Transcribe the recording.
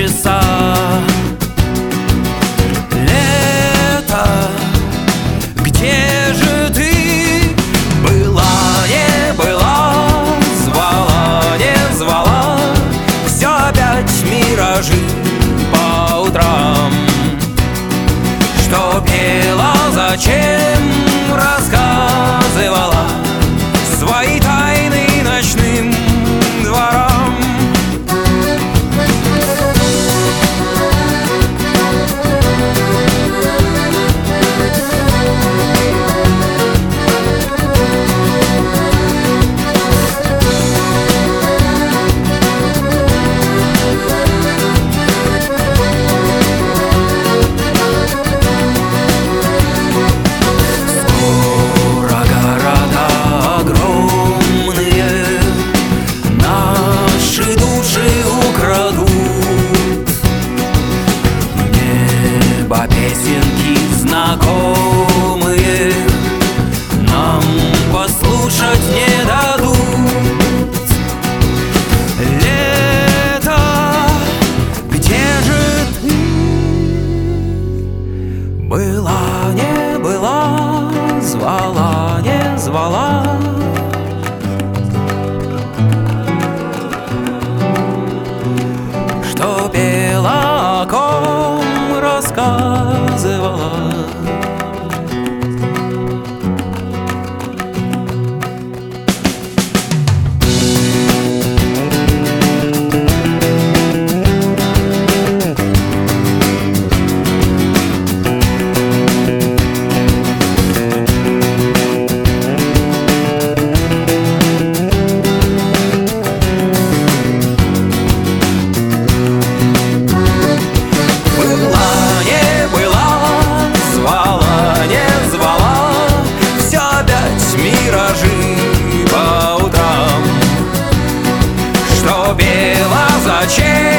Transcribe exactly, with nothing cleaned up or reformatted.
чудеса. Лето, где же ты? Была, не была, звала, не звала. Все опять миражи по утрам. Что пела, зачем рассказывала свои тайны ночным дворам. Песенки знакомые нам послушать не дадут. Лето, где же ты? Была, не была, звала, не звала. Что пела, о ком рассказывала. Миражи по утрам. Что пела, зачем